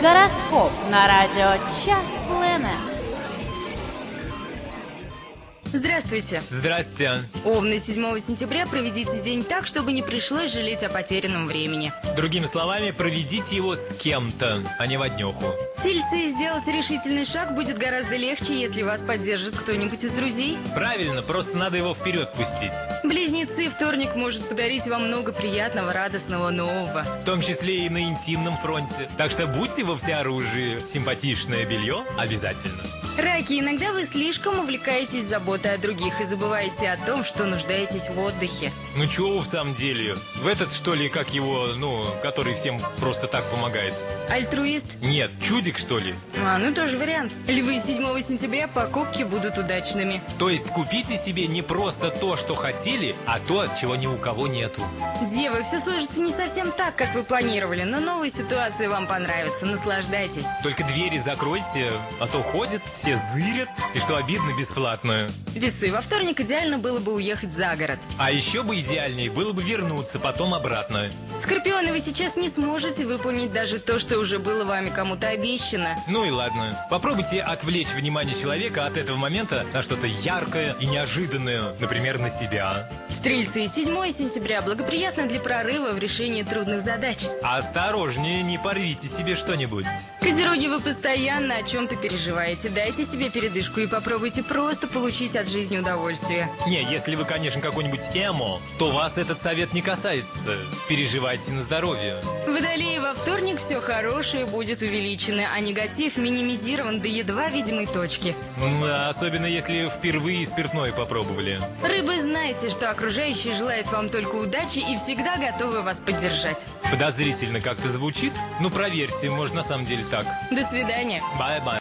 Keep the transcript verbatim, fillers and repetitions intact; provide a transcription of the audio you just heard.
Гороскоп на радио Час-Планет. Здравствуйте. Здрасте. Овны, седьмого сентября проведите день так, чтобы не пришлось жалеть о потерянном времени. Другими словами, проведите его с кем-то, а не в однеху. Тельцы, сделать решительный шаг будет гораздо легче, если вас поддержит кто-нибудь из друзей. Правильно, просто надо его вперед пустить. Близнецы, вторник может подарить вам много приятного, радостного, нового. В том числе и на интимном фронте. Так что будьте во всеоружии. Симпатичное белье обязательно. Раки, иногда вы слишком увлекаетесь заботой о других и забываете о том, что нуждаетесь в отдыхе. Ну чего в самом деле? В этот, что ли, как его, ну, который всем просто так помогает? Альтруист? Нет, чудик, что ли? А, ну тоже вариант. Львы, седьмого сентября покупки будут удачными. То есть купите себе не просто то, что хотели, а то, чего ни у кого нету. Девы, все сложится не совсем так, как вы планировали, но новая ситуация вам понравится. Наслаждайтесь. Только двери закройте, а то ходят, все зырят, и что обидно, бесплатно. Весы, во вторник идеально было бы уехать за город. А еще бы идеальнее было бы вернуться потом обратно. Скорпионы, вы сейчас не сможете выполнить даже то, что уже было вами кому-то обещано. Ну и ладно. Попробуйте отвлечь внимание человека от этого момента на что-то яркое и неожиданное, например, на себя. Стрельцы, седьмого сентября благоприятно для прорыва в решении трудных задач. Осторожнее, не порвите себе что-нибудь. Козероги, вы постоянно о чем-то переживаете. Дайте себе передышку и попробуйте просто получить от жизни удовольствие. Не, если вы, конечно, какой-нибудь эмо, то вас этот совет не касается. Переживайте на здоровье. Водолеи, во вторник все хорошее будет увеличено, а негатив минимизирован до едва видимой точки. Да, особенно если впервые спиртное попробовали. Рыбы, знайте, что окружающие желают вам только удачи и всегда готовы вас поддержать. Подозрительно как-то звучит? Ну проверьте, может на самом деле так. До свидания. Bye-bye.